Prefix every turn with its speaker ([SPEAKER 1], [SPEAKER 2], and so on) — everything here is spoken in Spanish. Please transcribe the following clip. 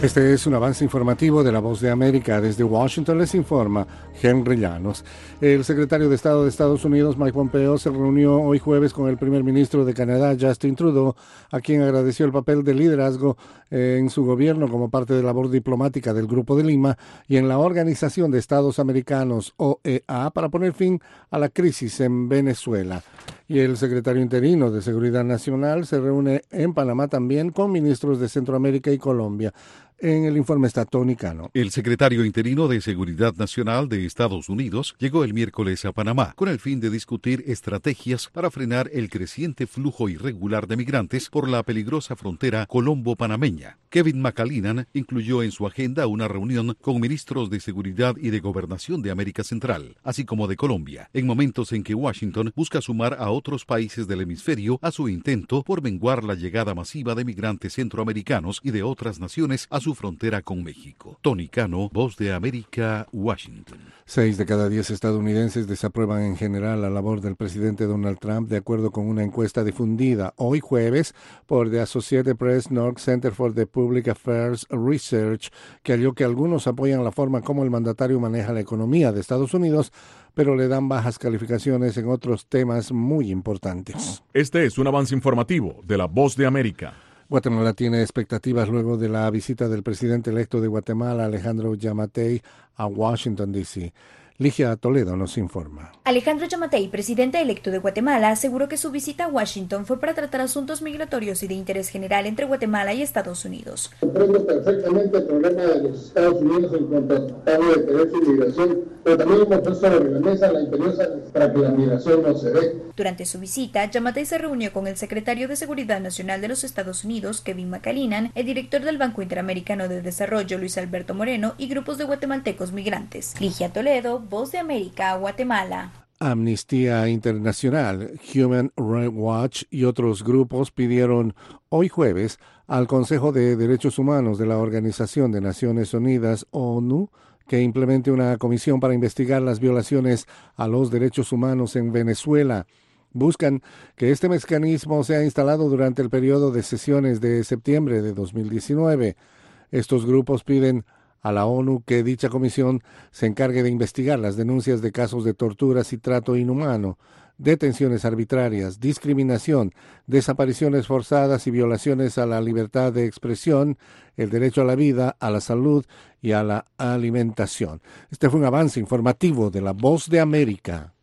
[SPEAKER 1] Este es un avance informativo de La Voz de América. Desde Washington les informa Henry Llanos. El secretario de Estado de Estados Unidos, Mike Pompeo, se reunió hoy jueves con el primer ministro de Canadá, Justin Trudeau, a quien agradeció el papel de liderazgo en su gobierno como parte de la labor diplomática del Grupo de Lima y en la Organización de Estados Americanos, OEA, para poner fin a la crisis en Venezuela. Y el secretario interino de Seguridad Nacional se reúne en Panamá también con ministros de Centroamérica y Colombia. En el informe está Tony Cano.
[SPEAKER 2] El secretario interino de Seguridad Nacional de Estados Unidos llegó el miércoles a Panamá con el fin de discutir estrategias para frenar el creciente flujo irregular de migrantes por la peligrosa frontera colombo-panameña. Kevin McAleenan incluyó en su agenda una reunión con ministros de Seguridad y de Gobernación de América Central, así como de Colombia, en momentos en que Washington busca sumar a otros países del hemisferio a su intento por menguar la llegada masiva de migrantes centroamericanos y de otras naciones a su frontera con México. Tony Cano, Voz de América, Washington.
[SPEAKER 1] 6 de cada 10 estadounidenses desaprueban en general la labor del presidente Donald Trump, de acuerdo con una encuesta difundida hoy jueves por The Associated Press North Center for the Public Affairs Research, que halló que algunos apoyan la forma como el mandatario maneja la economía de Estados Unidos, pero le dan bajas calificaciones en otros temas muy importantes.
[SPEAKER 3] Este es un avance informativo de La Voz de América.
[SPEAKER 1] Guatemala tiene expectativas luego de la visita del presidente electo de Guatemala, Alejandro Yamatei, a Washington, D.C. Ligia Toledo nos informa.
[SPEAKER 4] Alejandro Yamatei, presidente electo de Guatemala, aseguró que su visita a Washington fue para tratar asuntos migratorios y de interés general entre Guatemala y Estados Unidos.
[SPEAKER 5] Comprendo perfectamente el problema de los Estados Unidos en cuanto al Tratado de Derecho y Migración, pero también hemos puesto sobre la mesa la imperiosa para que la migración no se dé.
[SPEAKER 4] Durante su visita, Yamatei se reunió con el secretario de Seguridad Nacional de los Estados Unidos, Kevin McAleenan, el director del Banco Interamericano de Desarrollo, Luis Alberto Moreno, y grupos de guatemaltecos migrantes. Ligia Toledo, Voz de América, Guatemala.
[SPEAKER 1] Amnistía Internacional, Human Rights Watch y otros grupos pidieron hoy jueves al Consejo de Derechos Humanos de la Organización de Naciones Unidas, ONU, que implemente una comisión para investigar las violaciones a los derechos humanos en Venezuela. Buscan que este mecanismo sea instalado durante el periodo de sesiones de septiembre de 2019. Estos grupos piden a la ONU que dicha comisión se encargue de investigar las denuncias de casos de torturas y trato inhumano, detenciones arbitrarias, discriminación, desapariciones forzadas y violaciones a la libertad de expresión, el derecho a la vida, a la salud y a la alimentación. Este fue un avance informativo de La Voz de América.